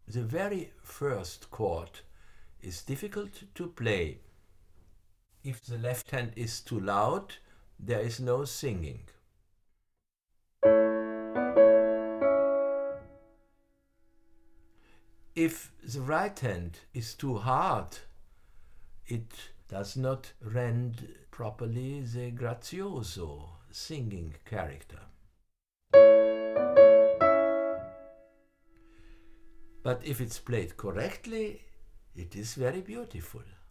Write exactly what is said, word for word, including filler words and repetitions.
The very first chord is difficult to play. If the left hand is too loud, there is no singing. If the right hand is too hard, it does not rend properly the grazioso singing character. But if it's played correctly, it is very beautiful.